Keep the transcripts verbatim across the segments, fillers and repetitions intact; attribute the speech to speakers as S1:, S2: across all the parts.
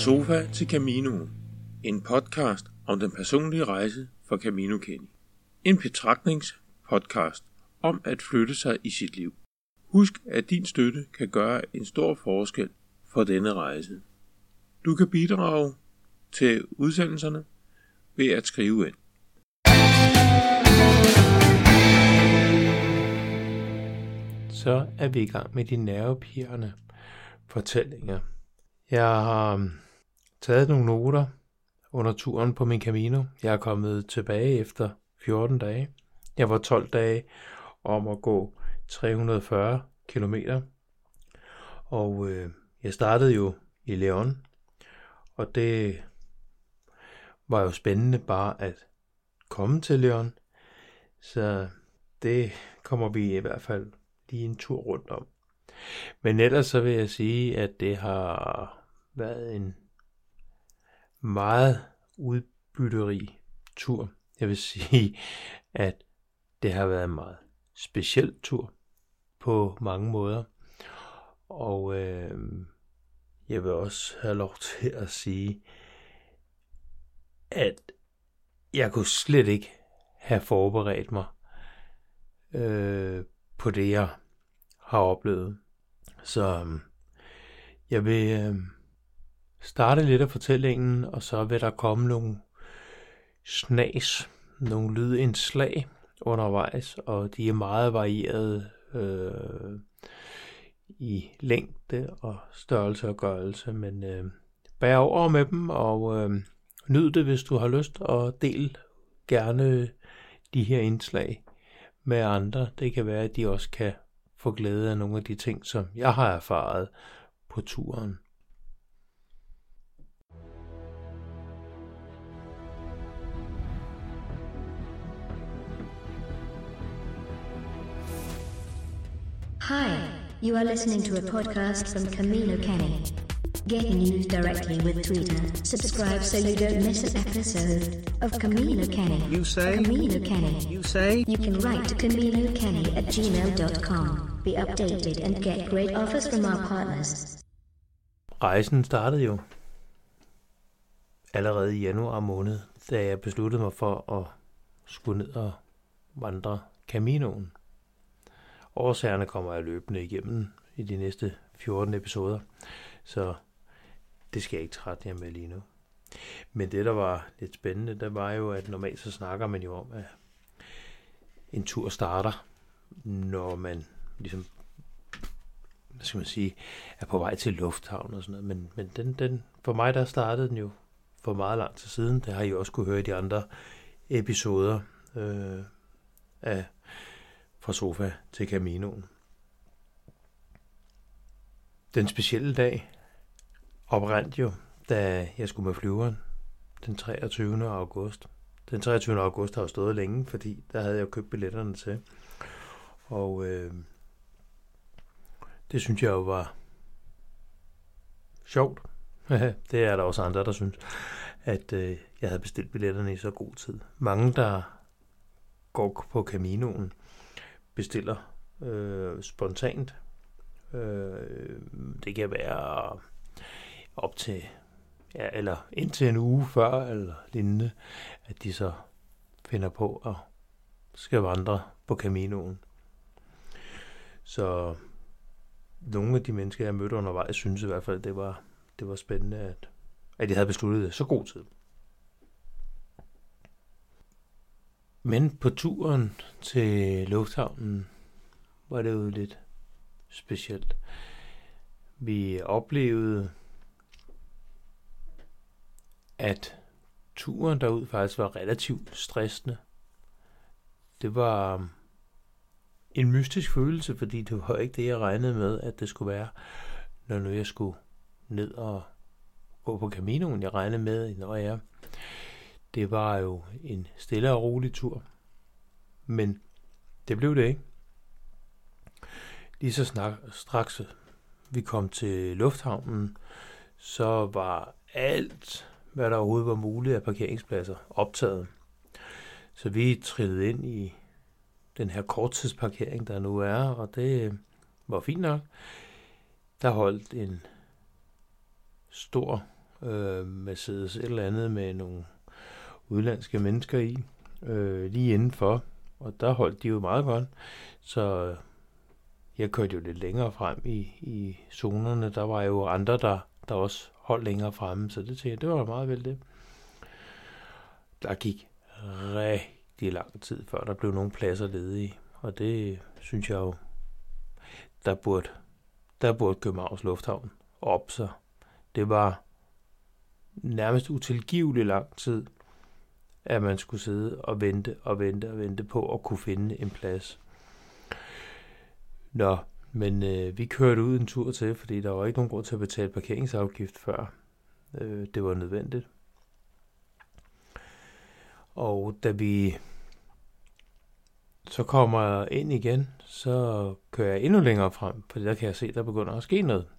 S1: sofa til Caminoen. En podcast om den personlige rejse for Camino Kenny. En betragtningspodcast om at flytte sig i sit liv. Husk, at din støtte kan gøre en stor forskel for denne rejse. Du kan bidrage til udsendelserne ved at skrive ind.
S2: Så er vi i gang med de nervepirrende fortællinger. Jeg har taget nogle noter under turen på min Camino. Jeg er kommet tilbage efter fjorten dage. Jeg var tolv dage om at gå tre hundrede og fyrre kilometer. Og øh, jeg startede jo i León. Og det var jo spændende bare at komme til León. Så det kommer vi i hvert fald lige en tur rundt om. Men ellers så vil jeg sige, at det har været en meget udbytterig tur. Jeg vil sige, at det har været en meget speciel tur på mange måder. Og øh, jeg vil også have lov til at sige, at jeg kunne slet ikke have forberedt mig øh, på det, jeg har oplevet. Så øh, jeg vil øh, starte lidt af fortællingen, og så vil der komme nogle snas, nogle lydindslag undervejs, og de er meget varierede øh, i længde og størrelse og gørelse, men øh, bær over med dem, og øh, nyd det, hvis du har lyst, og del gerne de her indslag med andre. Det kan være, at de også kan få glæde af nogle af de ting, som jeg har erfaret på turen.
S3: Hi, you are listening to a podcast from Camino Kenny. Get news directly with Twitter. Subscribe so you don't miss an episode of Camino Kenny.
S4: You say?
S3: Camino Kenny.
S4: You say?
S3: You can write to caminokenny at gmail dot com. Be updated and get great offers from our partners.
S2: Rejsen startede jo allerede i januar måned, da jeg besluttede mig for at skulle ned og vandre Caminoen. Årsagerne kommer jeg løbende igennem i de næste fjorten episoder, så det skal jeg ikke trætte jer med lige nu. Men det, der var lidt spændende, det var jo, at normalt så snakker man jo om, at en tur starter, når man ligesom, hvad skal man sige, er på vej til lufthavn og sådan noget. Men, men den, den, for mig, der startede den jo for meget lang tid siden. Det har I også kunne høre i de andre episoder øh, af Fra sofa til Caminoen. Den specielle dag oprændt jo, da jeg skulle med flyveren den treogtyvende august. Den treogtyvende august har jo stået længe, fordi der havde jeg købt billetterne til. Og øh, det synes jeg jo var sjovt. Det er der også andre, der synes, at øh, jeg havde bestilt billetterne i så god tid. Mange, der går på Caminoen, bestiller øh, spontant. Øh, det kan være op til, ja, eller indtil en uge før, eller lignende, at de så finder på at skal vandre på Caminoen. Så nogle af de mennesker, jeg mødte undervejs, synes i hvert fald, det var, det var spændende, at, at de havde besluttet det så god tid. Men på turen til lufthavnen var det jo lidt specielt. Vi oplevede, at turen derud faktisk var relativt stressende. Det var en mystisk følelse, fordi det var ikke det, jeg regnede med, at det skulle være, når nu jeg skulle ned og gå på Caminoen. Jeg regnede med, når jeg det var jo en stille og rolig tur. Men det blev det ikke. Lige så snak, straks vi kom til lufthavnen, så var alt, hvad der overhovedet var muligt af parkeringspladser, optaget. Så vi trillede ind i den her korttidsparkering, der nu er, og det var fint nok. Der holdt en stor øh, Mercedes et eller andet med nogle udlandske mennesker i, øh, lige indenfor, og der holdt de jo meget godt, så jeg kørte jo lidt længere frem i, i zonerne. Der var jo andre, der, der også holdt længere fremme, så det tænkte jeg, det var meget vel det. Der gik rigtig lang tid, før der blev nogle pladser ledige, og det synes jeg jo, der burde, der burde Københavns Lufthavn op sig. Det var nærmest utilgivelig lang tid, at man skulle sidde og vente og vente og vente på at kunne finde en plads. Nå, men øh, vi kørte ud en tur til, fordi der var ikke nogen grund til at betale parkeringsafgift før øh, det var nødvendigt. Og da vi så kommer ind igen, så kører jeg endnu længere frem, fordi der kan jeg se, at der begynder at ske noget.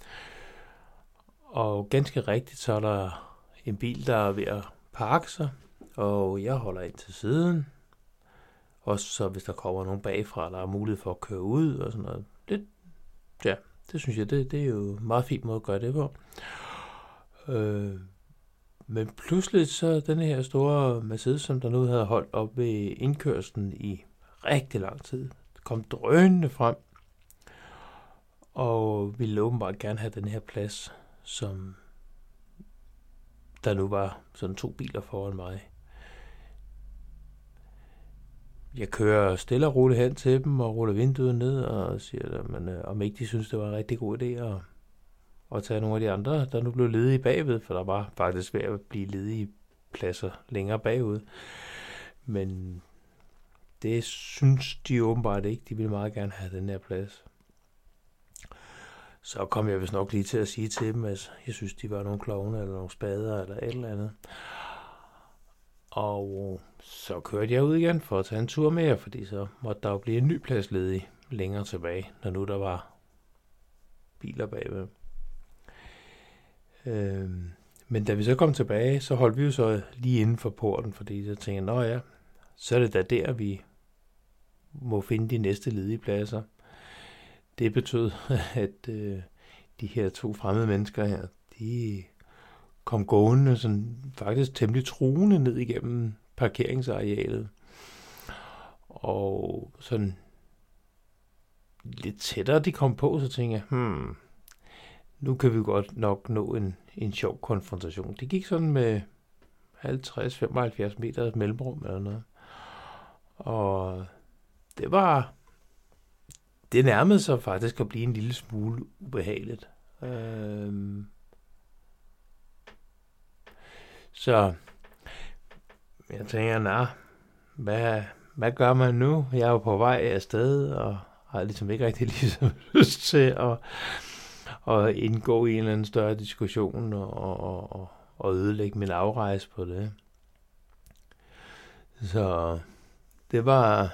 S2: Og ganske rigtigt, så er der en bil, der er ved at parke sig, og jeg holder ind til siden. Også så hvis der kommer nogen bagfra, der er mulighed for at køre ud og sådan noget. Det, ja, det synes jeg, det, det er jo en meget fin måde at gøre det på. Øh, men pludselig så den her store Mercedes, som der nu havde holdt op ved indkørslen i rigtig lang tid, kom drønende frem, og ville åbenbart gerne have den her plads, som der nu var sådan to biler foran mig. Jeg kører stille og roligt hen til dem og ruller vinduet ned og siger, men, øh, om ikke de synes, det var en rigtig god idé at, at tage nogle af de andre, der nu blev ledige bagved, for der var faktisk ved at blive ledige pladser længere bagud. Men det synes de åbenbart ikke. De ville meget gerne have den her plads. Så kom jeg vist nok lige til at sige til dem, at jeg synes, de var nogle klovne eller nogle spader eller et eller andet. Og så kørte jeg ud igen for at tage en tur mere, fordi så måtte der jo blive en ny plads ledig længere tilbage, når nu der var biler bagved. Øhm, men da vi så kom tilbage, så holdt vi jo så lige inden for porten, fordi jeg tænkte, nå ja, så er det da der, vi må finde de næste ledige pladser. Det betød, at øh, de her to fremmede mennesker her, de kom gående sådan faktisk temmelig truende ned igennem parkeringsarealet. Og sådan lidt tættere de kom på, så tænkte jeg, hmm, nu kan vi godt nok nå en, en sjov konfrontation. Det gik sådan med halvtreds til femoghalvfjerds meter mellemrum eller noget. Og det var, det nærmede sig faktisk at blive en lille smule ubehageligt. Øhm, Så jeg tænker, nej, hvad, hvad gør man nu? Jeg er jo på vej afsted, og har ligesom ikke rigtig ligesom lyst til at, at indgå i en eller anden større diskussion og, og, og, og ødelægge min afrejse på det. Så det var,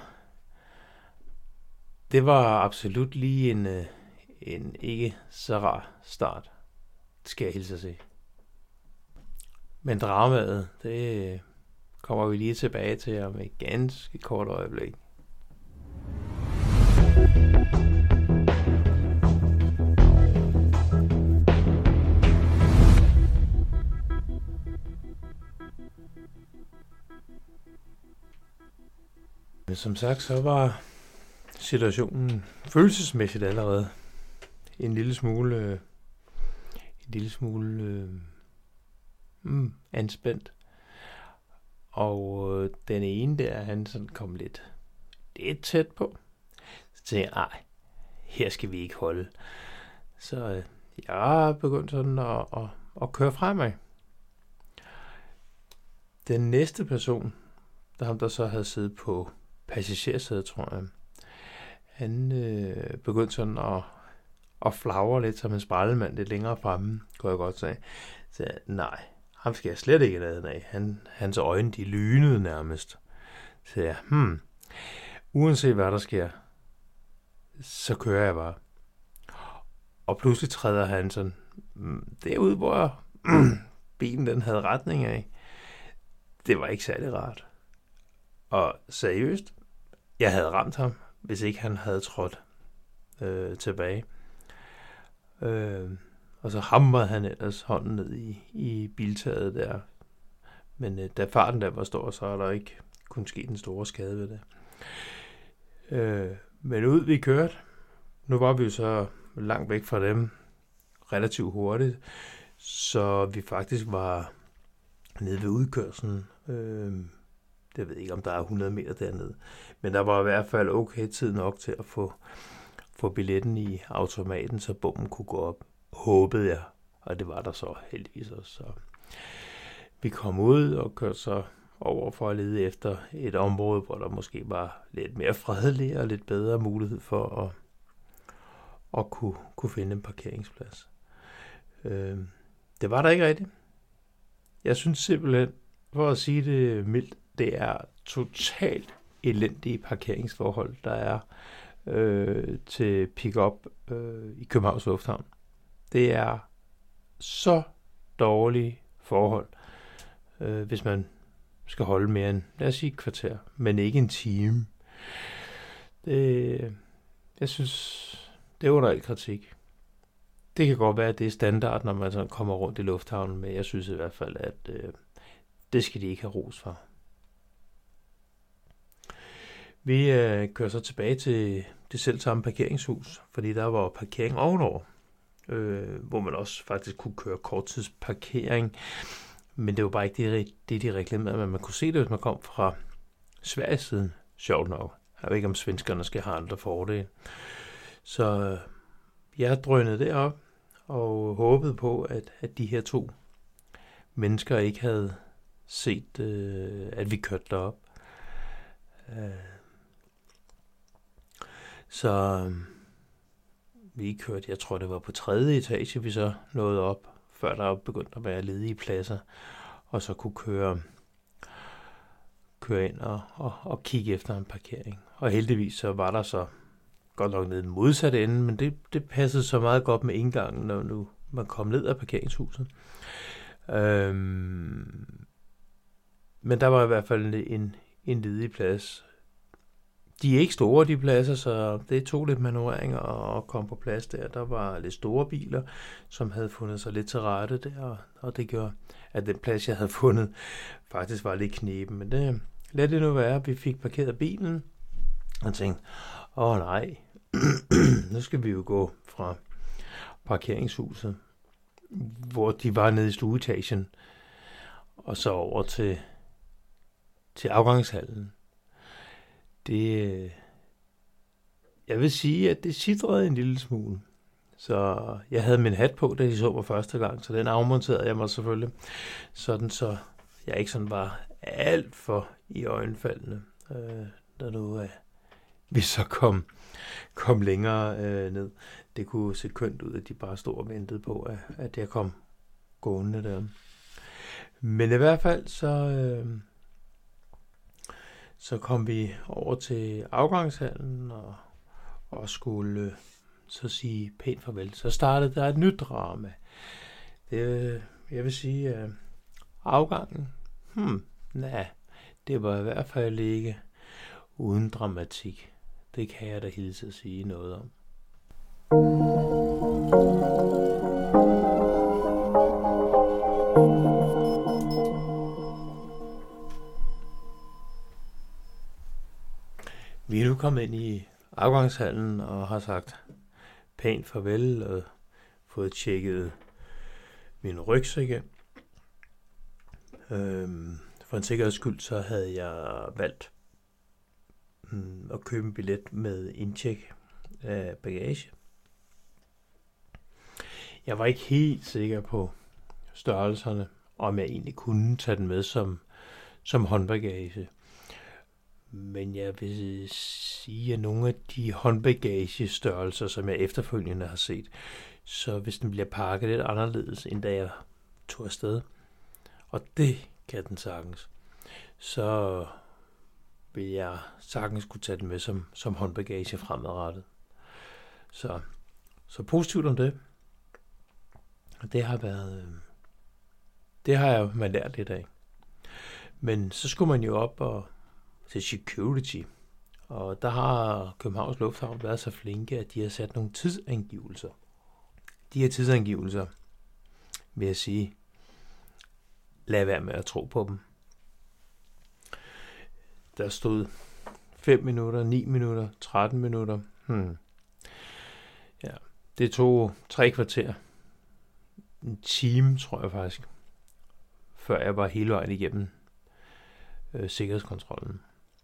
S2: det var absolut lige en, en ikke så rar start, skal jeg hilse at sige. Men dramaet, det kommer vi lige tilbage til om et ganske kort øjeblik. Men som sagt, så var situationen følelsesmæssigt allerede en lille smule, en lille smule øh, Mm, anspændt. Og øh, den ene der, han sådan kom lidt, lidt tæt på. Så tænkte jeg, ej, her skal vi ikke holde. Så øh, jeg begyndte sådan at, at, at køre fremad. Den næste person, der ham der så havde siddet på passagersædet, tror jeg, han øh, begyndte sådan at, at flagre lidt som en spejlemand lidt længere fremme, kunne jeg godt sige. Så nej, ham skal jeg slet ikke lade af. Han, hans øjne, de lynede nærmest. Så jeg, hmm, uanset hvad der sker, så kører jeg bare. Og pludselig træder han sådan, derude hvor bilen den havde retning af. Det var ikke særlig rart. Og seriøst, jeg havde ramt ham, hvis ikke han havde trådt øh, tilbage. Øh, og så hamrede han ellers hånden ned i, i biltaget der. Men øh, da farten der var stor, så er der ikke kun sket en stor skade ved det. Øh, men ud vi kørte, nu var vi jo så langt væk fra dem relativt hurtigt, så vi faktisk var nede ved udkørslen. Øh, jeg ved ikke, om der er hundrede meter dernede, men der var i hvert fald okay tid nok til at få, få billetten i automaten, så bommen kunne gå op, håbede jeg, og det var der så heldigvis også. Så vi kom ud og kørte så over for at lede efter et område, hvor der måske var lidt mere fredeligt og lidt bedre mulighed for at, at kunne, kunne finde en parkeringsplads. Øh, det var der ikke rigtigt. Jeg synes simpelthen, for at sige det mildt, det er totalt elendige parkeringsforhold, der er øh, til pick-up øh, i Københavns Lufthavn. Det er så dårlige forhold, øh, hvis man skal holde mere end, lad os sige, et kvarter, men ikke en time. Det, jeg synes, det er under al kritik. Det kan godt være, at det er standard, når man sådan kommer rundt i lufthavnen, men jeg synes i hvert fald, at øh, det skal de ikke have ros for. Vi øh, kører så tilbage til det selv samme parkeringshus, fordi der var parkering ovenover, øh, hvor man også faktisk kunne køre korttidsparkering. Men det var bare ikke det, det de reklamerede, men man kunne se det, hvis man kom fra Sveriges siden. Sjovt nok. Jeg ved ikke, om svenskerne skal have andre fordele. Så jeg drønede derop og håbede på, at, at de her to mennesker ikke havde set, øh, at vi kørte derop. Øh. Så vi kørte, jeg tror det var på tredje etage, vi så nåede op, før der begyndte at være ledige pladser, og så kunne køre, køre ind og, og, og kigge efter en parkering. Og heldigvis så var der så godt nok nede i den modsatte ende, men det, det passede så meget godt med indgangen, når nu man kom ned af parkeringshuset. Øhm, men der var i hvert fald en, en ledig plads. De er ikke store, de pladser, så det tog lidt manøvrering at komme på plads der. Der var lidt store biler, som havde fundet sig lidt til rette der, og det gjorde, at den plads, jeg havde fundet, faktisk var lidt knepen. Men det, lad det nu være, vi fik parkeret bilen, og tænkte, åh nej, nu skal vi jo gå fra parkeringshuset, hvor de var nede i stueetagen, og så over til, til afgangshallen. Det, jeg vil sige, at det sidrede en lille smule. Så jeg havde min hat på, da de så mig første gang, så den afmonterede jeg mig selvfølgelig. Sådan så jeg ikke sådan var alt for i øjenfaldene, øh, da nu øh, vi så kom, kom længere øh, ned. Det kunne se kønt ud, at de bare stod og ventede på, at, at jeg kom gående der. Men i hvert fald så... Øh, Så kom vi over til afgangshallen og, og skulle så sige pænt farvel. Så startede der et nyt drama. Det, jeg vil sige, at afgangen, hmm, nej, det var i hvert fald ikke uden dramatik. Det kan jeg da hilse at sige noget om. Vi er nu kommet ind i afgangshallen og har sagt pænt farvel og fået tjekket min rygsæk igen. Øhm, for en sikkerheds skyld så havde jeg valgt mm, at købe en billet med indtjek af bagage. Jeg var ikke helt sikker på størrelserne, om jeg egentlig kunne tage den med som, som håndbagage. Men jeg vil sige, at nogle af de håndbagagestørrelser, som jeg efterfølgende har set, så hvis den bliver pakket lidt anderledes, end da jeg tog afsted, og det kan den sagtens, så vil jeg sagtens kunne tage den med som, som håndbagage fremadrettet. Så, så positivt om det. Det har været, det har jeg man lært lidt af. Men så skulle man jo op og til security, og der har Københavns Lufthavn været så flinke, at de har sat nogle tidsangivelser. de her tidsangivelser, vil jeg sige, lad være med at tro på dem. Der stod fem minutter, ni minutter, tretten minutter. Hmm. Ja, det tog tre kvarter. En time, tror jeg faktisk, før jeg var hele vejen igennem øh, sikkerhedskontrollen.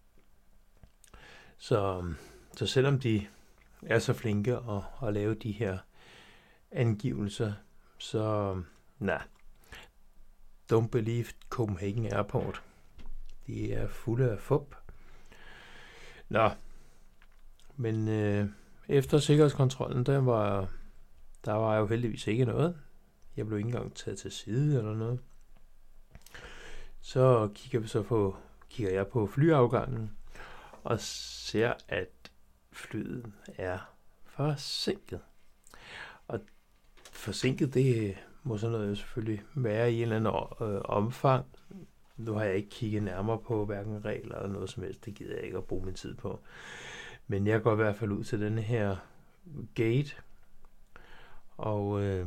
S2: Så, så selvom de er så flinke at, at lave de her angivelser, så nej, don't believe Copenhagen Airport. De er fulde af fup. Nå, men øh, efter sikkerhedskontrollen, der var, der var jo heldigvis ikke noget. Jeg blev ikke engang taget til side eller noget. Så kigger vi så på, kigger jeg på flyafgangen og ser, at flyet er forsinket. Og forsinket, det må sådan noget selvfølgelig være i en eller anden øh, omfang. Nu har jeg ikke kigget nærmere på hverken regler eller noget som helst. Det gider jeg ikke at bruge min tid på. Men jeg går i hvert fald ud til denne her gate. Og øh,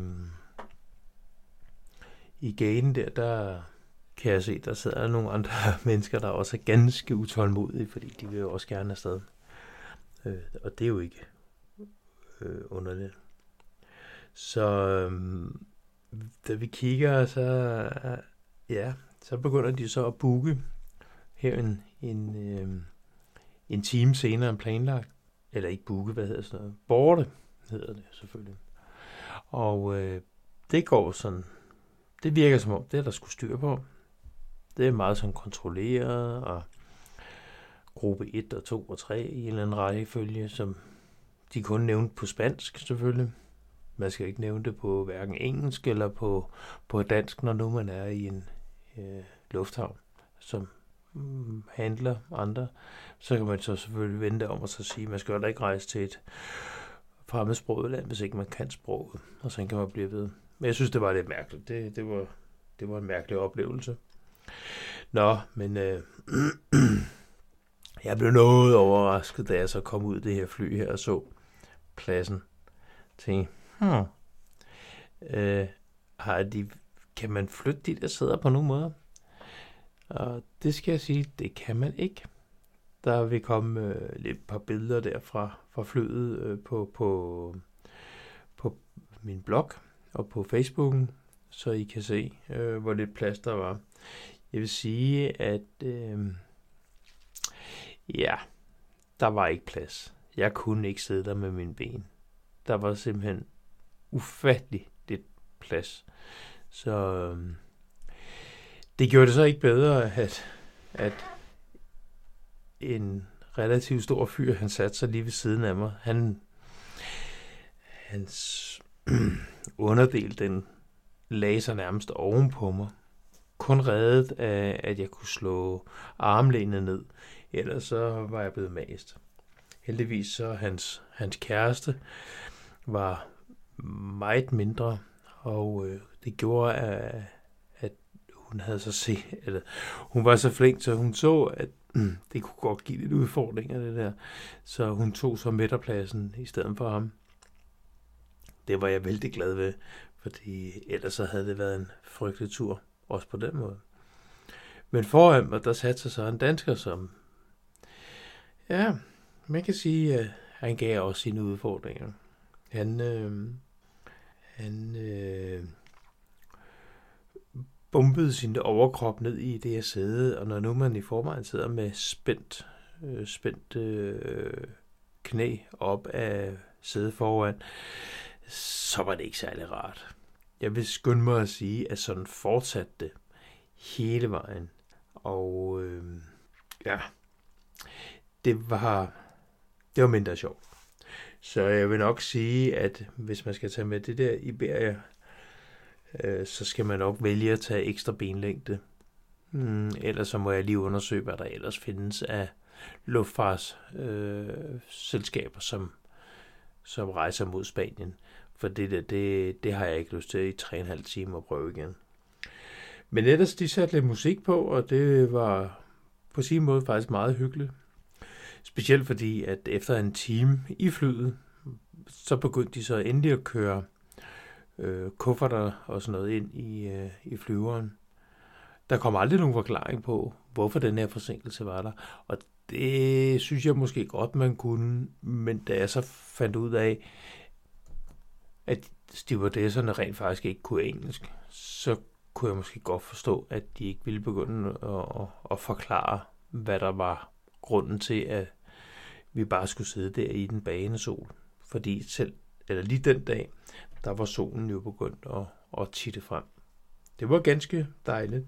S2: i gaten der, der kan jeg se, der sidder nogle andre mennesker, der også er ganske utålmodige, fordi de vil jo også gerne afsted. Øh, og det er jo ikke øh, underligt. Så øh, da vi kigger, så øh, ja, så begynder de så at booke her en, en, øh, en time senere end planlagt. Eller ikke booke, hvad hedder sådan noget? Borte hedder det selvfølgelig. Og øh, det går sådan, det virker som om, det er der skulle styr på. Det er meget sådan kontrolleret, og gruppe et og to og tre i en eller anden rækkefølge, som de kun nævnte på spansk selvfølgelig. Man skal ikke nævne det på hverken engelsk eller på, på dansk, når nu man er i en øh, lufthavn, som mm, handler andre. Så kan man så selvfølgelig vente om og så sige, at man skal jo da ikke rejse til et fremmedsproget land, hvis ikke man kan sproget, og så kan man blive ved. Men jeg synes, det var lidt mærkeligt. Det, det, var, det var en mærkelig oplevelse. Nå, men øh, jeg blev noget overrasket, da jeg så kom ud af det her fly her og så pladsen. Tænkte, hmm, øh, har de, kan man flytte de der sæder på nogen måde? Og det skal jeg sige, det kan man ikke. Der vil komme øh, lidt par billeder der fra, fra flyet øh, på, på, på min blog og på Facebooken, så I kan se, øh, hvor lidt plads der var. Jeg vil sige, at øh, ja, der var ikke plads. Jeg kunne ikke sidde der med mine ben. Der var simpelthen ufattelig lidt plads. Så øh, det gjorde det så ikke bedre, at, at en relativt stor fyr, han satte sig lige ved siden af mig. Han, hans underdel, den lagde sig nærmest oven på mig. Kun reddet af, at jeg kunne slå armlænet ned. Ellers så var jeg blevet mast. Heldigvis så hans, hans kæreste var meget mindre, og øh, det gjorde, at, at hun havde så se, eller hun var så flink, så hun så, at mm, det kunne godt give lidt udfordringer, det der. Så hun tog så midterpladsen i stedet for ham. Det var jeg vældig glad ved, fordi ellers så havde det været en frygtelig tur, også på den måde. Men foran mig, der satte sig så en dansker, som, ja, man kan sige, at han gav også sine udfordringer. Han, øh, han øh, bumpede sin overkrop ned i det her sæde, og når nu man i forvejen sidder med spændt, øh, spændt øh, knæ op af sædet foran, så var det ikke særlig rart. Jeg vil skynde mig at sige, at sådan fortsatte det hele vejen. Og øh, ja, det var, det var mindre sjovt. Så jeg vil nok sige, at hvis man skal tage med det der Iberia, øh, så skal man nok vælge at tage ekstra benlængde. Mm, ellers så må jeg lige undersøge, hvad der ellers findes af luftfartsselskaber, øh, som, som rejser mod Spanien. For det der, det, det har jeg ikke lyst til i tre og en halv time at prøve igen. Men ellers, de satte lidt musik på, og det var på sin måde faktisk meget hyggeligt. Specielt fordi, at efter en time i flyet, så begyndte de så endelig at køre, øh, kufferter og sådan noget ind i, øh, i flyveren. Der kom aldrig nogen forklaring på, hvorfor den her forsinkelse var der. Og det synes jeg måske godt, man kunne. Men da jeg så fandt ud af, at stewardesserne rent faktisk ikke kunne engelsk, så kunne jeg måske godt forstå, at de ikke ville begynde at, at, at forklare, hvad der var grunden til, at vi bare skulle sidde der i den bagende sol. Fordi selv, eller lige den dag, der var solen jo begyndt at, at titte frem. Det var ganske dejligt.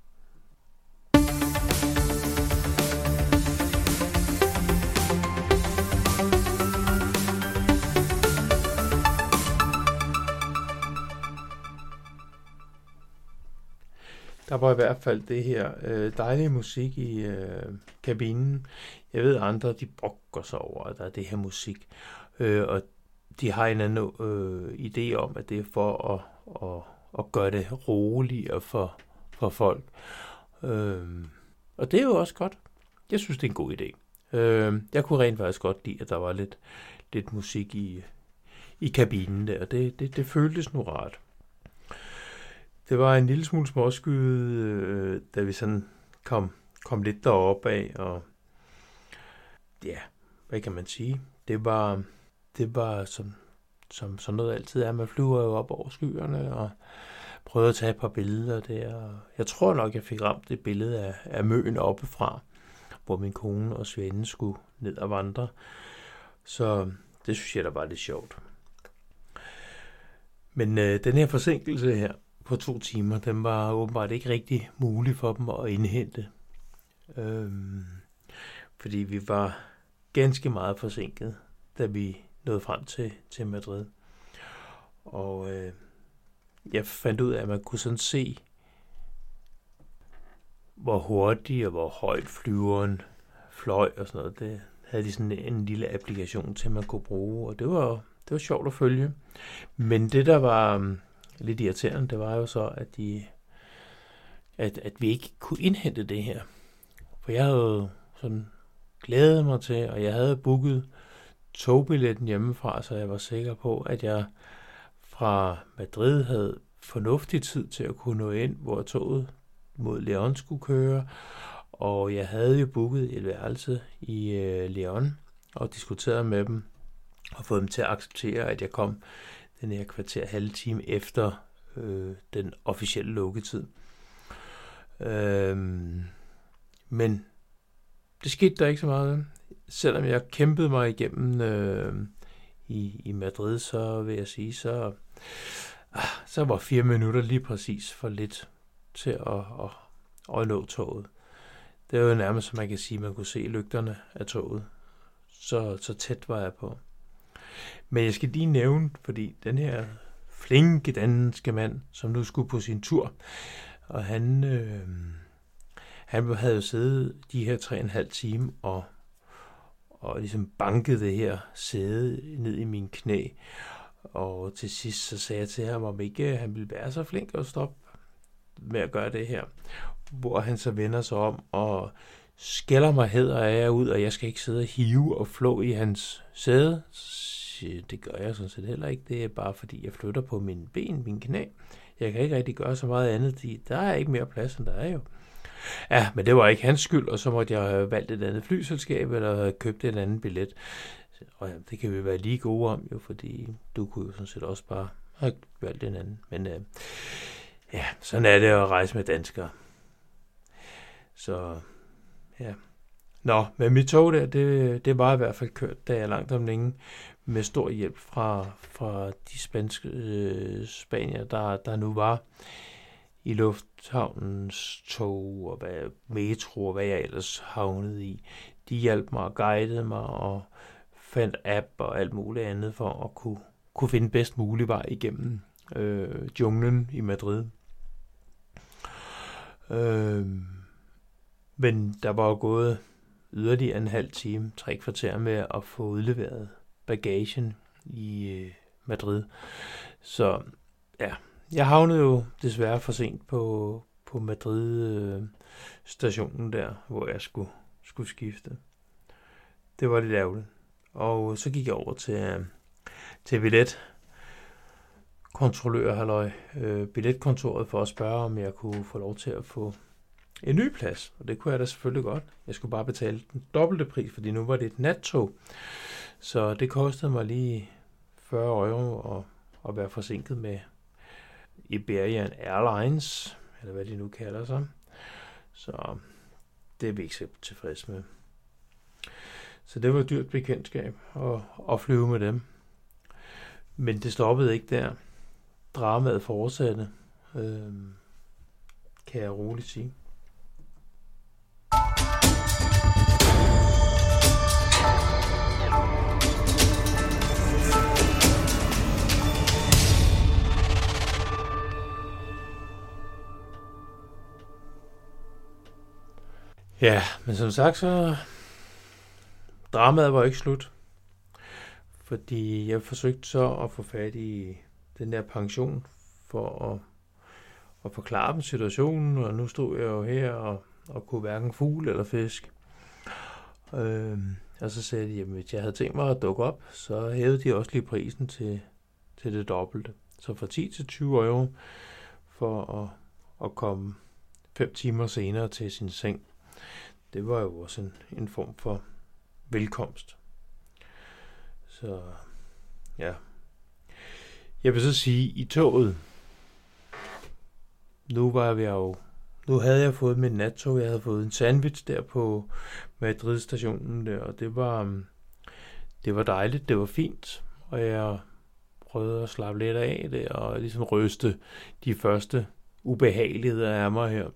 S2: Der var i hvert fald det her øh, dejlige musik i øh, kabinen. Jeg ved, andre de brokker sig over, at der er det her musik. Øh, og de har en anden øh, idé om, at det er for at, at, at gøre det roligere for, for folk. Øh, og det er jo også godt. Jeg synes, det er en god idé. Øh, jeg kunne rent faktisk godt lide, at der var lidt, lidt musik i, i kabinen der. Det, det, det føltes nu rart. Det var en lille smule småskyet, øh, da vi sådan kom, kom lidt deroppe af, og ja, hvad kan man sige? Det var, det var som, som sådan noget altid er. Man flyver jo op over skyerne og prøvede at tage et par billeder der. Jeg tror nok, jeg fik ramt et billede af, af Møn oppefra, hvor min kone og Svende skulle ned og vandre. Så det synes jeg, der var lidt sjovt. Men øh, den her forsinkelse her på to timer, den var åbenbart ikke rigtig mulig for dem at indhente. Øhm, fordi vi var ganske meget forsinket, da vi nåede frem til, til Madrid. Og øh, jeg fandt ud af, at man kunne sådan se, hvor hurtigt og hvor højt flyveren fløj og sådan noget. Det havde de sådan en lille applikation til, man kunne bruge, og det var, det var sjovt at følge. Men det, der var lidt irriterende, det var jo så, at, de, at, at vi ikke kunne indhente det her. For jeg havde jo sådan glædet mig til, og jeg havde booket togbilletten hjemmefra, så jeg var sikker på, at jeg fra Madrid havde fornuftig tid til at kunne nå ind, hvor toget mod Leon skulle køre. Og jeg havde jo booket et værelse i øh, Leon og diskuteret med dem og fået dem til at acceptere, at jeg kom den her kvarter halve time efter øh, den officielle lukketid. Øhm, men det skete der ikke så meget. Selvom jeg kæmpede mig igennem øh, i, i Madrid, så vil jeg sige, så, ah, så var fire minutter lige præcis for lidt til at, at, at nå toget. Det er jo nærmest, som man kan sige, man kunne se lygterne af toget. Så, så tæt var jeg på. Men jeg skal lige nævne, fordi den her flinke danske mand, som nu skulle på sin tur, og han, øh, han havde jo siddet de her tre og en halv time og, og ligesom banket det her sæde ned i min knæ. Og til sidst så sagde jeg til ham, om ikke han ville være så flink at stoppe med at gøre det her. Hvor han så vender sig om og skælder mig hæder af jer ud, og jeg skal ikke sidde og hive og flå i hans sæde. Det gør jeg sådan set heller ikke. Det er bare fordi, jeg flytter på mine ben, mine knæ. Jeg kan ikke rigtig gøre så meget andet. Der er ikke mere plads, end der er jo. Ja, men det var ikke hans skyld, og så måtte jeg have valgt et andet flyselskab, eller have købt en anden billet. Og ja, det kan vi være lige gode om, jo, fordi du kunne jo sådan set også bare have valgt en anden. Men øh, ja, sådan er det at rejse med danskere. Så ja. Nå, men mit tog der, det, det var i hvert fald kørt, da jeg langt om længe, med stor hjælp fra, fra de spanske øh, spanier, der, der nu var i lufthavnens tog og hvad, metro og hvad jeg ellers havnede i. De hjalp mig og guidede mig og fandt app og alt muligt andet for at kunne, kunne finde bedst mulig vej igennem øh, junglen i Madrid. Øh, men der var jo gået yderligere en halv time, tre kvarter med at få udleveret bagagen i øh, Madrid. Så ja, jeg havnede jo desværre for sent på, på Madrid øh, stationen der, hvor jeg skulle, skulle skifte. Det var lidt ærgerligt. Og så gik jeg over til, øh, til billet kontrollør, halløj, øh, billetkontoret for at spørge, om jeg kunne få lov til at få en ny plads. Og det kunne jeg da selvfølgelig godt. Jeg skulle bare betale den dobbelte pris, fordi nu var det et nattog. Så det kostede mig lige fyrre euro at, at være forsinket med Iberian Airlines, eller hvad de nu kalder sig. Så det er vi ikke så tilfreds med. Så det var et dyrt bekendtskab at, at flyve med dem. Men det stoppede ikke der. Dramaet fortsatte, øh, kan jeg roligt sige. Ja, men som sagt, så dramaet var ikke slut. Fordi jeg forsøgte så at få fat i den der pension for at, at forklare dem situationen, og nu stod jeg jo her og, og kunne hverken fugl eller fisk. Øhm, og så sagde de, at hvis jeg havde tænkt mig at dukke op, så hævede de også lige prisen til, til det dobbelte. Så fra ti til tyve euro for at, at komme fem timer senere til sin seng. Det var jo også en, en form for velkomst. Så ja. Jeg vil så sige, i toget, nu var jeg jo, nu havde jeg fået mit nattog, jeg havde fået en sandwich der på Madrid-stationen der, og det var, det var dejligt, det var fint, og jeg prøvede at slappe lidt af det, og ligesom ryste de første ubehageligheder af mig her.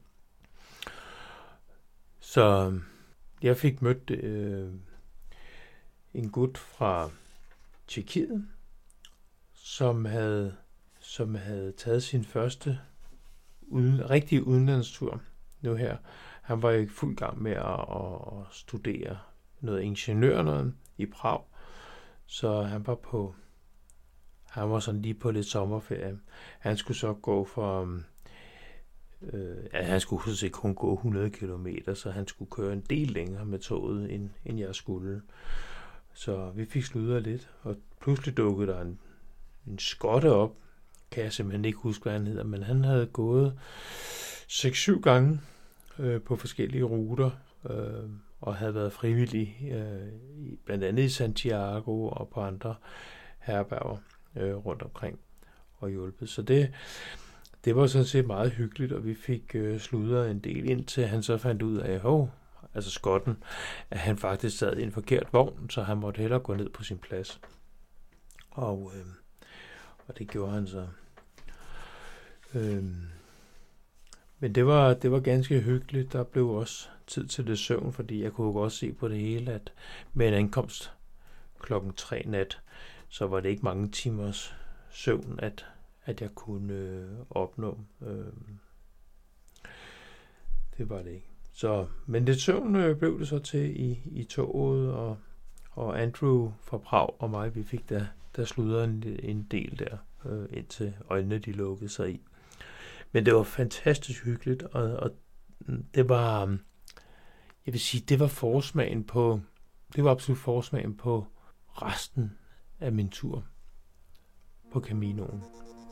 S2: Så jeg fik mødt øh, en gut fra Tjekkiet, som havde, som havde taget sin første uden, rigtige udenlandstur nu her. Han var i fuld gang med at, at studere noget ingeniør noget i Prag, så han var på, han var sådan lige på lidt sommerferie. Han skulle så gå for, øh, ja, han skulle huske ikke kun gå hundrede kilometer, så han skulle køre en del længere med toget, end, end jeg skulle. Så vi fik sludret lidt, og pludselig dukkede der en, en skotte op. Kan jeg simpelthen ikke huske, hvad han hedder, men han havde gået seks syv gange øh, på forskellige ruter, øh, og havde været frivillig, øh, blandt andet i Santiago og på andre herberger øh, rundt omkring og hjulpet. Så det, det var sådan set meget hyggeligt, og vi fik øh, sludret en del, indtil han så fandt ud af, hov, altså skotten, at han faktisk sad i en forkert vogn, så han måtte hellere gå ned på sin plads. Og, øh, og det gjorde han så. Øh, men det var, det var ganske hyggeligt. Der blev også tid til det søvn, fordi jeg kunne godt se på det hele, at med en ankomst klokken tre nat, så var det ikke mange timers søvn, at, at jeg kunne øh, opnå. Øh, det var det ikke. Så, men det søvn øh, blev det så til i, i toget, og, og Andrew fra Prag og mig, vi fik der, der sludret en, en del der, øh, indtil øjnene de lukkede sig i. Men det var fantastisk hyggeligt, og, og det var, jeg vil sige, det var forsmagen på, det var absolut forsmagen på resten af min tur på Caminoen.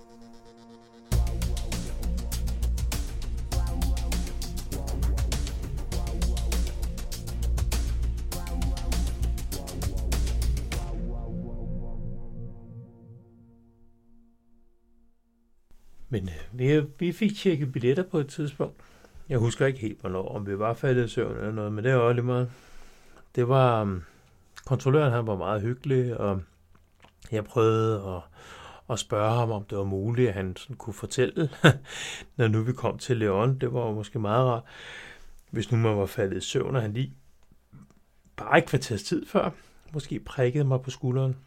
S2: Men vi, vi fik tjekket billetter på et tidspunkt. Jeg husker ikke helt, hvornår, om vi var faldet i søvn eller noget, men det var også lige meget. Det var, um, kontrolløren han var meget hyggelig, og jeg prøvede at, at spørge ham, om det var muligt, at han sådan kunne fortælle, når nu vi kom til Leon. Det var jo måske meget rart, hvis nu man var faldet i søvn, og han lige bare et kvarters tid før, måske prikkede mig på skulderen.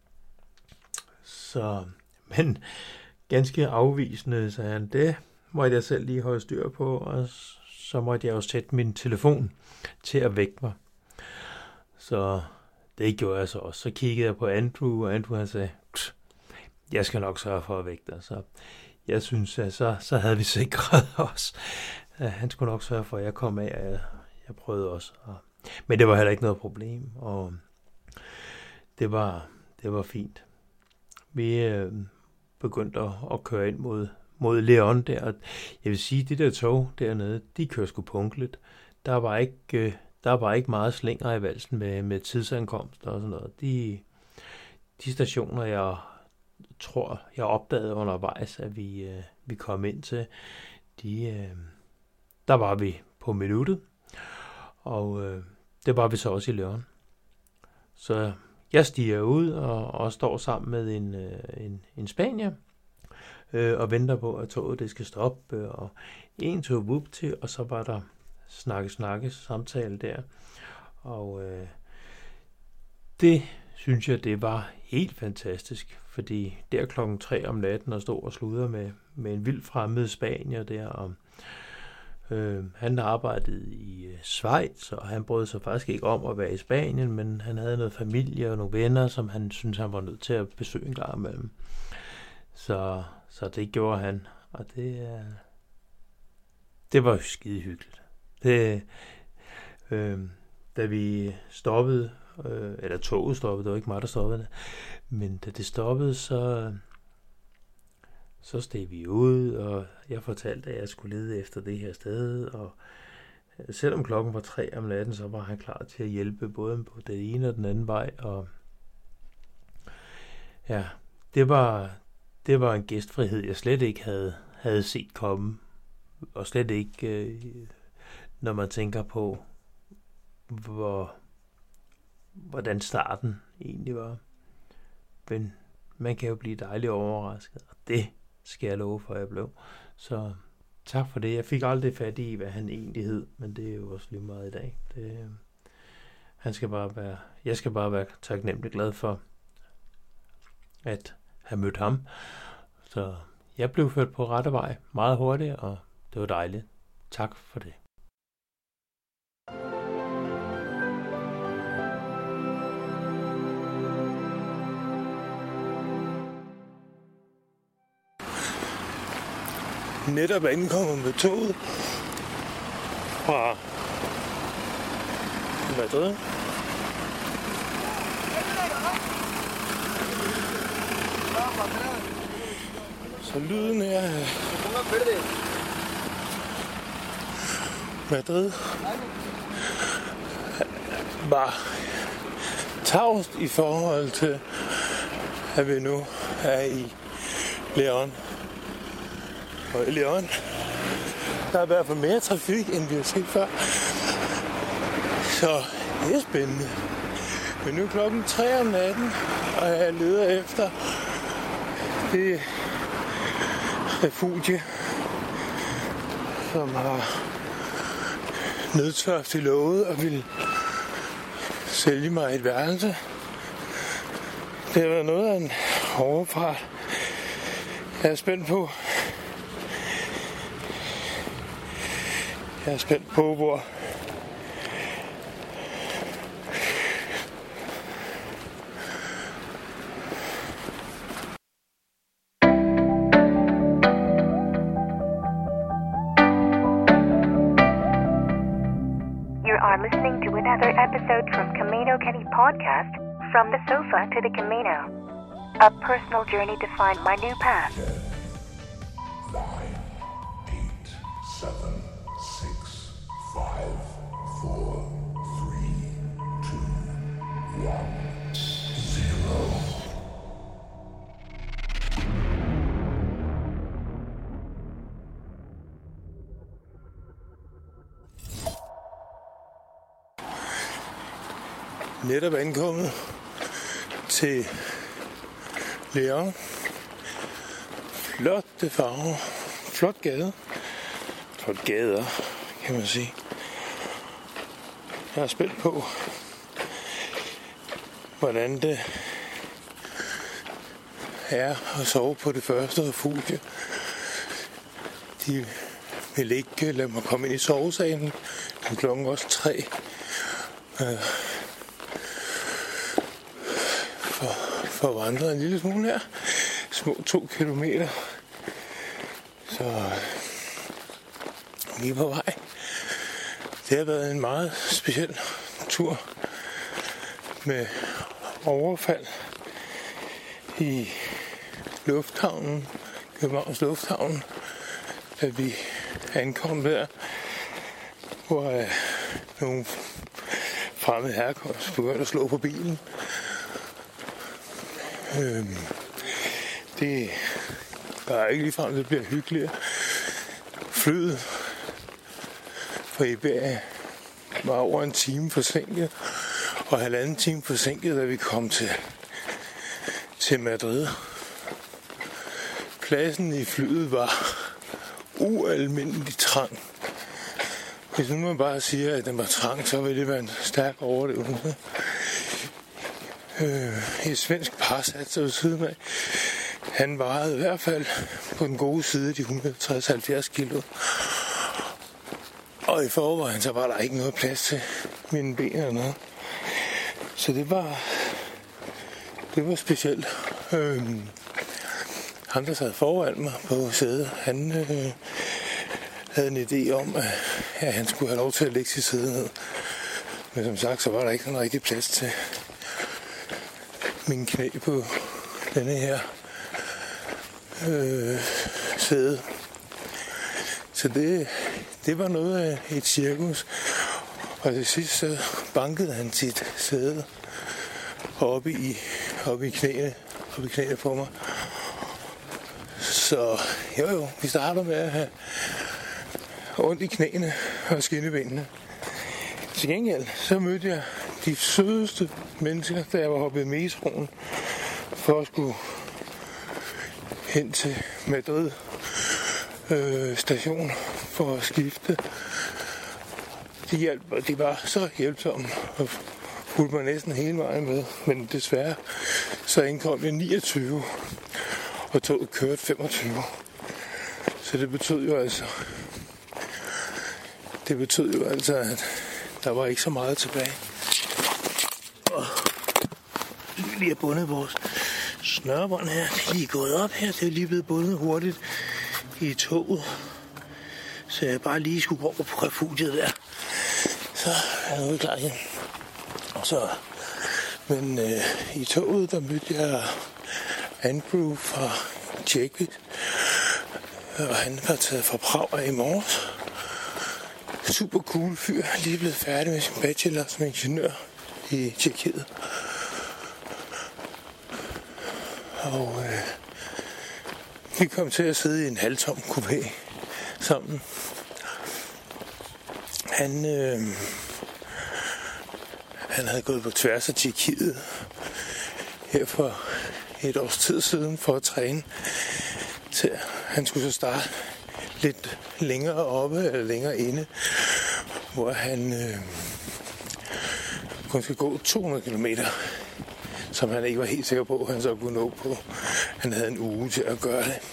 S2: Så, men ganske afvisende, sagde han, det måtte jeg selv lige holde styr på, og så måtte jeg også sætte min telefon til at vække mig. Så det gjorde jeg så også. Så kiggede jeg på Andrew, og Andrew han sagde, jeg skal nok sørge for at vække dig. Så jeg synes, at så, så havde vi sikret os. Han skulle nok sørge for, at jeg kom af, og jeg, jeg prøvede også. Og, men det var heller ikke noget problem, og det var, det var fint. Vi... Øh, begyndte at, at køre ind mod, mod Leon der. Jeg vil sige, de der tog dernede, de kører sgu punktligt. Der var ikke, der var ikke meget slinger i valsen med, med tidsankomst og sådan noget. De, de stationer, jeg tror, jeg opdagede undervejs, at vi, vi kom ind til, de, der var vi på minuttet. Og øh, det var vi så også i Leon. Så jeg stiger ud og, og står sammen med en, øh, en, en spanier øh, og venter på, at toget det skal stoppe. Øh, og en tog vup til, og så var der snakke, snakke, samtale der. Og øh, det synes jeg, det var helt fantastisk. Fordi der klokken tre om natten og stod og sludre med, med en vild fremmed spanier der om Øh, han arbejdede i øh, Schweiz, og han brød sig faktisk ikke om at være i Spanien, men han havde noget familie og nogle venner, som han syntes, han var nødt til at besøge en gang imellem. Så, så det gjorde han, og det, øh, det var jo skide hyggeligt. Det, øh, da vi stoppede, øh, eller toget stoppede, det var ikke mig, der stoppede det, men da det stoppede, så... Så steg vi ud, og jeg fortalte, at jeg skulle lede efter det her sted, og selvom klokken var tre om natten, så var han klar til at hjælpe både på den ene og den anden vej, og ja, det var, det var en gæstfrihed, jeg slet ikke havde, havde set komme, og slet ikke, øh, når man tænker på, hvor, hvordan starten egentlig var. Men man kan jo blive dejligt overrasket, og det skal jeg love for, at jeg blev. Så tak for det. Jeg fik aldrig fat i, hvad han egentlig hed, men det er jo også lige meget i dag. Det, han skal bare være, jeg skal bare være taknemmelig glad for, at have mødt ham. Så jeg blev ført på rette vej meget hurtigt, og det var dejligt. Tak for det.
S1: Netop ankommet med toget fra Madrid. Så lyden her af Madrid var tavst i forhold til, at vi nu er i Leon. Og i Leon, der er i hvert fald mere trafik, end vi har set før. Så det er spændende. Men nu er klokken tre om natten, og jeg leder efter det refugie, som har nødtørftigt lovet og vil sælge mig et værelse. Det har været noget af en overfart. Jeg er spændt på, Jeg er spændt på, hvor
S4: You are listening to another episode from Camino Kenny Podcast, From the Sofa to the Camino. A personal journey to find my new path.
S5: nine, eight, seven, six, five, four, three, two, one, zero.
S1: netop ankommet til Leon. Flotte farver. Flot gade. Flot gader, kan man sige. Jeg er spændt på, hvordan det er at sove på det første refugie. De vil ikke lade mig komme ind i sovesalen. Den klokken også tre. For, for at vandre en lille smule her. Små to kilometer. Så vi er på vej. Det har været en meget speciel tur med overfald i
S2: lufthavnen, Københavns Lufthavn, da vi ankom der, hvor øh, nogle fremmede herkomst begyndte at slå på bilen. Øh, det var ikke ligefrem, det bliver hyggeligere. Flyet fra Iberia var over en time forsinket, og halvanden time forsinket, da vi kom til, til Madrid. Pladsen i flyet var ualmindelig trang. Hvis nu man bare siger, at den var trang, så vil det være en stærk overdrivelse. Øh, et svensk par satte sig ved siden af. Han vejede i hvert fald på den gode side de et hundrede og tres til halvfjerds kilo. Og i forvejen, så var der ikke noget plads til mine ben eller noget. Så det var, det var specielt. Øh, ham, der sad foran mig på sædet, han øh, havde en idé om, at, at han skulle have lov til at lægge sit sæde ned. Men som sagt, så var der ikke sådan rigtig plads til mine knæ på denne her øh, sæde. Så det, det var noget af et cirkus. Og til sidst så bankede han sit sæde oppe i, oppe i knæene, oppe i knæene på mig. Så jo jo, vi starter med at have ondt i knæene og skinnebenene. Til gengæld så mødte jeg de sødeste mennesker, da jeg var hoppet i metroen for at skulle hen til Madrid øh, station for at skifte. De, hjalp, de var så hjælpsomme og fulgte mig næsten hele vejen med, men desværre så indkom jeg niogtyve, og toget kørte femogtyve. Så det betød jo altså, det betød jo altså, at der var ikke så meget tilbage. Og vi lige har bundet vores snørebånd her. Det er lige gået op her. Det er lige blevet bundet hurtigt i toget. Så jeg bare lige skulle gå over på refugiet der. Så er jeg klar igen. Og så, men øh, i toget, der mødte jeg Andrew fra Tjekkiet. Og han var taget fra Prag i morges. Super cool fyr, lige blevet færdig med sin bachelor som ingeniør i Tjekkiet. Og øh, vi kom til at sidde i en halvtom kupé sammen. Han, øh, han havde gået på tværs af Tjekkiet her for et års tid siden for at træne til. Han skulle så starte lidt længere oppe eller længere inde, hvor han øh, kun skal gå to hundrede kilometer, som han ikke var helt sikker på, at han så kunne nå på. Han havde en uge til at gøre det.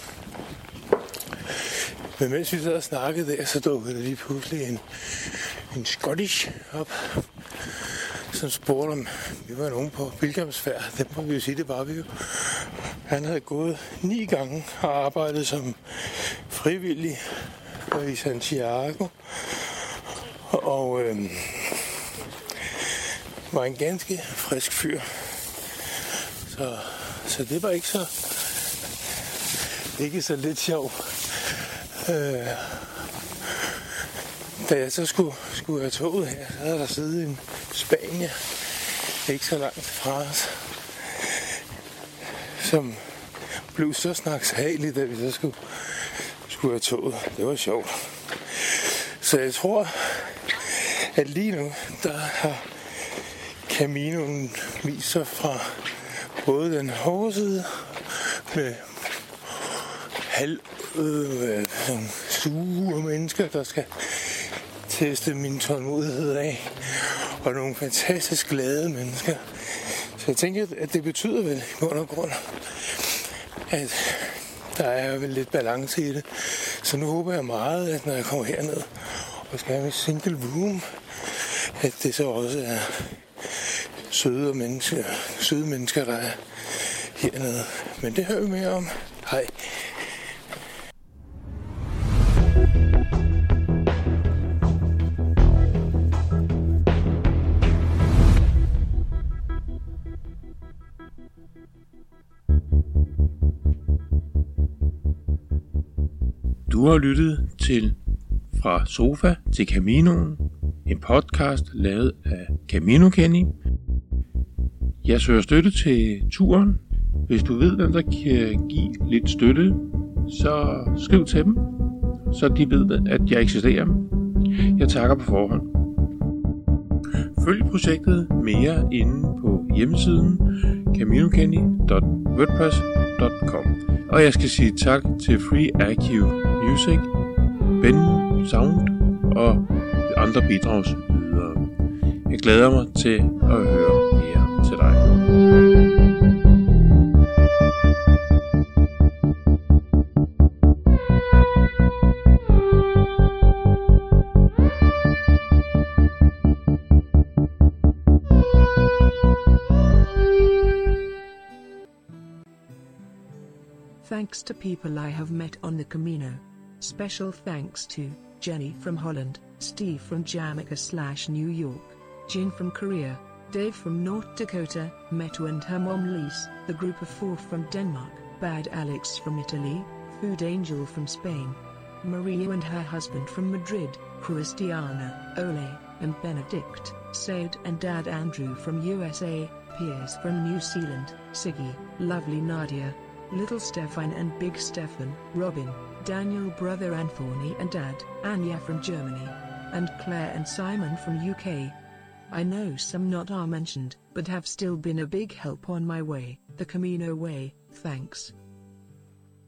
S2: Men mens vi sad og snakkede der, så dukkede der lige pludselig en, en Scottish op, som spurgte om vi var nogen på pilgrimsfærd. Det må vi jo sige, det var vi jo. Han havde gået ni gange og arbejdet som frivillig i Santiago. Og øh, var en ganske frisk fyr. Så, så det var ikke så ikke så lidt sjov. Øh, da jeg så skulle, skulle have toget her, så havde der siddet en Spanier, ikke så langt fra os, som blev så snaksalig, da vi så skulle, skulle have toget. Det var sjovt. Så jeg tror, at lige nu, der har Caminoen vist sig fra både den hårde side med halv øh, sure mennesker, der skal teste min tålmodighed af, og nogle fantastisk glade mennesker. Så jeg tænker, at det betyder vel i bund og grund, at der er vel lidt balance i det. Så nu håber jeg meget, at når jeg kommer herned og skal have en single room, at det så også er søde mennesker, søde mennesker, der er hernede. Men det hører vi mere om. Hej.
S3: Thank you.
S1: Du har lyttet til Fra Sofa til Caminoen, en podcast lavet af Camino Kenny. Jeg søger støtte til turen. Hvis du ved, hvem der kan give lidt støtte, så skriv til dem, så de ved, at jeg eksisterer. Jeg takker på forhånd. Følg projektet mere inde på hjemmesiden camino kenny punktum wordpress punktum com. Og jeg skal sige tak til Free I Q Music, Ben Sound og andre bidragsydere. Jeg glæder mig til at høre mere til dig.
S6: Thanks to people I have met on the Camino. Special thanks to Jenny from Holland, Steve from Jamaica slash New York, Jin from Korea, Dave from North Dakota, Metu and her mom Lise, the group of four from Denmark, Bad Alex from Italy, Food Angel from Spain, Maria and her husband from Madrid, Christiana, Ole, and Benedict, Said and Dad Andrew from U S A, Piers from New Zealand, Siggy, Lovely Nadia, Little Stefan and Big Stefan, Robin, Daniel brother Anthony and Dad, Anya from Germany, and Claire and Simon from U K. I know some not are mentioned, but have still been a big help on my way, the Camino way. Thanks.